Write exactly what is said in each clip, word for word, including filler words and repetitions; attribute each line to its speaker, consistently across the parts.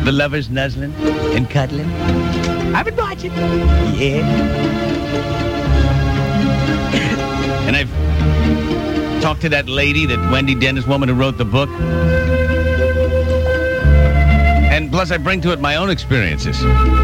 Speaker 1: The lovers nuzzling and cuddling. I've been watching. Yeah. And I've talked to that lady, that Wendy Dennis woman who wrote the book. And plus I bring to it my own experiences.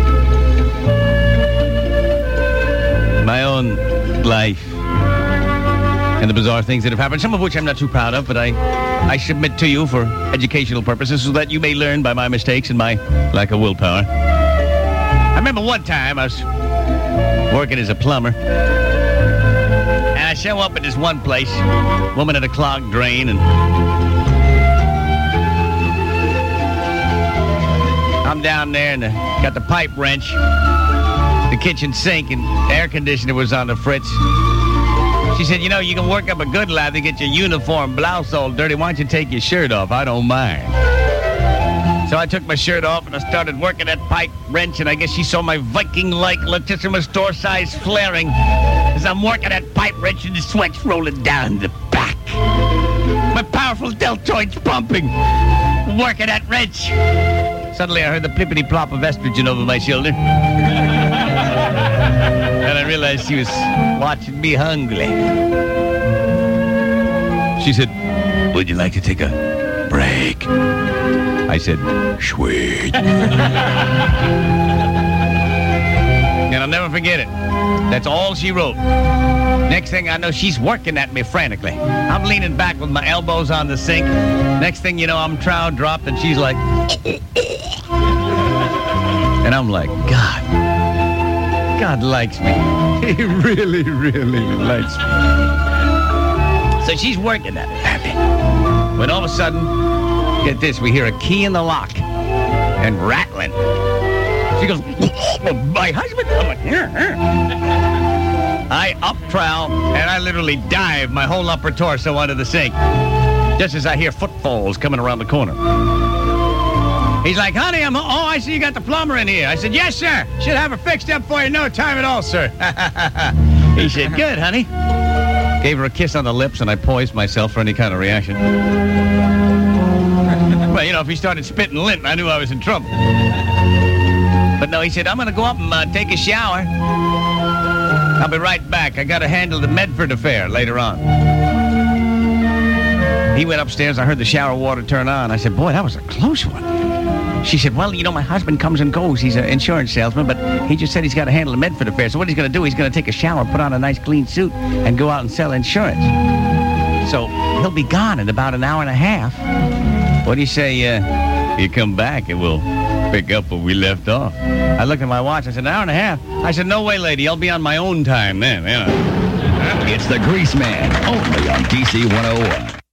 Speaker 1: My own life. And the bizarre things that have happened, some of which I'm not too proud of, but I, I submit to you for educational purposes so that you may learn by my mistakes and my lack of willpower. I remember one time I was working as a plumber, and I show up at this one place, woman at a clogged drain, and I'm down there and got the pipe wrench, the kitchen sink, and air conditioner was on the fritz. She said, you know, you can work up a good lather, get your uniform blouse all dirty. Why don't you take your shirt off? I don't mind. So I took my shirt off and I started working that pipe wrench, and I guess she saw my Viking-like latissimus dorsi flaring as I'm working that pipe wrench and the sweat's rolling down the back. My powerful deltoids pumping, working that wrench. Suddenly I heard the plippity-plop of estrogen over my shoulder. And I realized she was watching me hungrily. She said, would you like to take a break? I said, sweet. And I'll never forget it. That's all she wrote. Next thing I know, she's working at me frantically. I'm leaning back with my elbows on the sink. Next thing you know, I'm trow dropped, and she's like... And I'm like, God. God likes me. He really, really likes me. So she's working at it, happy. When all of a sudden, get this, we hear a key in the lock and rattling. She goes, my husband? I'm like, here, here. I up trowel, and I literally dive my whole upper torso under the sink, just as I hear footfalls coming around the corner. He's like, honey, I'm... Oh, I see you got the plumber in here. I said, yes, sir. Should have her fixed up for you no time at all, sir. He said, good, honey. Gave her a kiss on the lips, and I poised myself for any kind of reaction. Well, you know, if he started spitting lint, I knew I was in trouble. But no, he said, I'm going to go up and uh, take a shower. I'll be right back. I got to handle the Medford affair later on. He went upstairs. I heard the shower water turn on. I said, boy, that was a close one. She said, well, you know, my husband comes and goes. He's an insurance salesman, but he just said he's got to handle the Medford affair. So what he's going to do, he's going to take a shower, put on a nice clean suit, and go out and sell insurance. So he'll be gone in about an hour and a half. What do you say, uh, you come back and we'll pick up where we left off? I looked at my watch. I said, an hour and a half? I said, no way, lady. I'll be on my own time then. You know.
Speaker 2: It's the Grease Man, only on D C one oh one.